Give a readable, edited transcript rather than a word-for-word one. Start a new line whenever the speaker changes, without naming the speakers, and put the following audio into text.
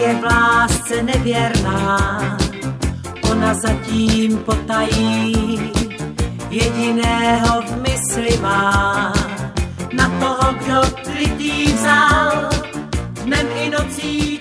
je v lásce nevěrná, ona zatím potají, jediného v mysli má, na toho, kdo klidý vzal, dnem i nocí